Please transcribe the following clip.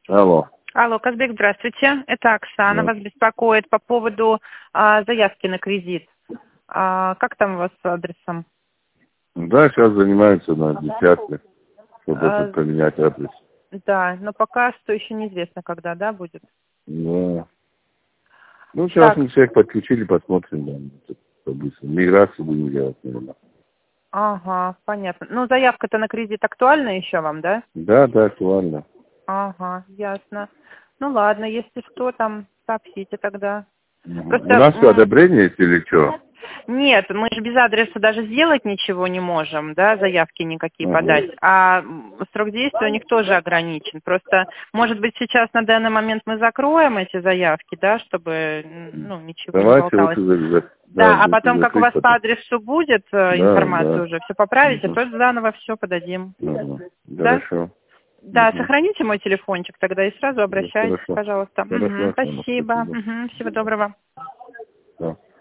Алло. Алло, Казбек, здравствуйте. Это Оксана, вас беспокоит по поводу заявки на кредит. Как там у вас с адресом? Да, сейчас занимаются на 10-ке, чтобы поменять адрес. Да, но пока что еще неизвестно, когда, да, будет? Да. Ну, сейчас мы всех подключили, посмотрим, да, побыстрее. Миграцию будем делать, наверное. Ага, понятно. Ну, заявка-то на кредит актуальна еще вам, да? Да, актуально. Ага, ясно. Ну ладно, если что, там сообщите тогда. У Просто, нас что, одобрение есть или что? нет, мы же без адреса даже сделать ничего не можем, да, заявки никакие подать. А срок действия у них тоже ограничен. Просто, может быть, сейчас на данный момент мы закроем эти заявки, да, чтобы, ну, ничего не Давайте болталось. лучше Да, а потом, как у вас по адресу будет информация да. уже, все поправите, то заново все подадим. Да? Хорошо. Да, сохраните мой телефончик тогда и сразу обращайтесь, Хорошо. пожалуйста. Хорошо. Спасибо. Всего доброго. Да.